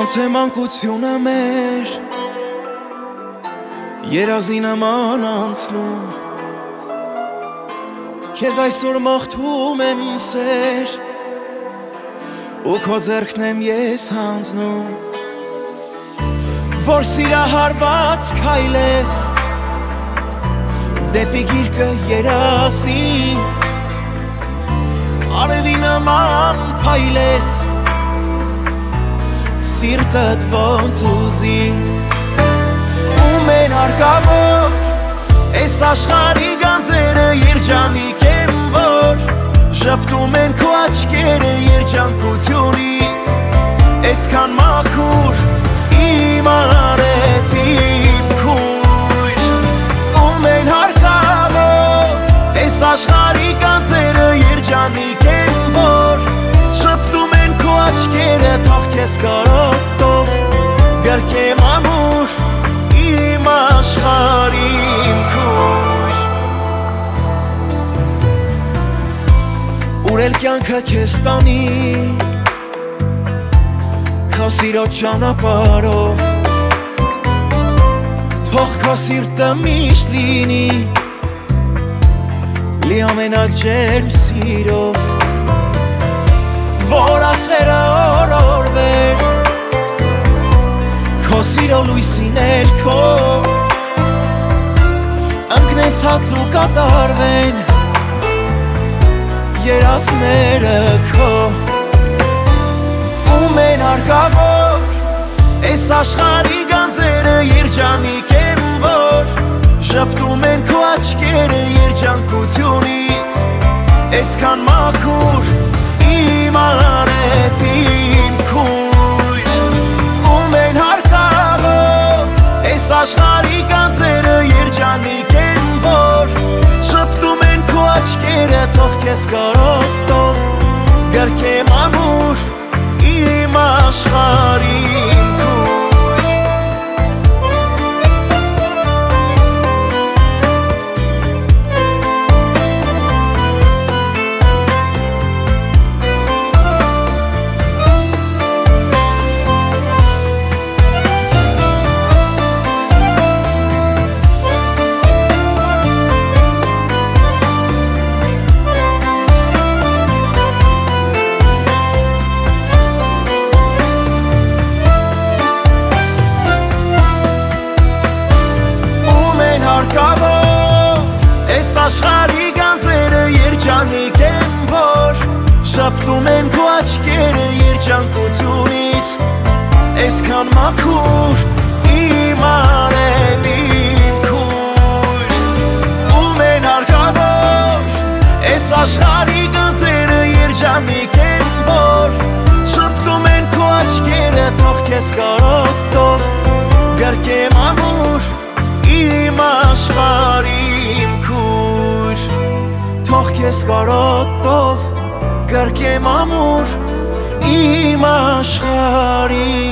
Ոնց է մանկությունը մեր երազի նման անցնում Քեզ այսօր մաղթում եմ սեր ու քո ձեռքն եմ ես հանձնում Որ սիրահարված քայլես դեպի գիրկը երազի Արևի նման փայլես Սիրտդ ոնց ուզի Ում են հարկավոր Այս աշխարհի գանձերը երջանիկ են որ Շպտում են քո աչքերը երջանկությունից Այսքան մաքուր իմ արև իմ քույր Ում են հարկավոր Այս աշխարհի գանձերը երջանիկ են որ Շպտում են քո աչքերը թող քեզ կարոտով Գրկեմ ամուր իմ աշխարհի իմ քույր Ուր էլ կյանքը քեզ տանի Քո սիրո ճանապարհով Թող քո սիրտը միշտ լինի Լի ամենաջերմ սիրով Որ աստղերը օրորվեն Քո սիրո լույսի ներքո Ընկնեն ցած ու կատարվեն Երազները քո Ում են հարկավոր Այս աշխարհի գանձերը երջանիկ են որ Շպտում են քո աչքերը երջանկությունից Այսքան մաքուր Իմ արև իմ քույր Ում են հարկավոր Այս աշխարհի գանձերը երջանիկ են որ Շպտում են քո աչքերը թող քեզ կարոտով Գրկեմ ամուր իմ աշխարհի իմ քույր Այս աշխարհի գանձերը երջանիկ են որ Շպտում են քո աչքերը երջանկությունից Այսքան մաքուր իմ արև իմ քույր Ում են հարկավոր Այս աշխարհի գանձերը երջանիկ են որ Շպտում են քո աչքերը թող քեզ կարոտով Գրկեմ ամուր իմ աշխարհի իմ քույր Թող քեզ կարոտով գրկեմ ամուր իմ աշխարհի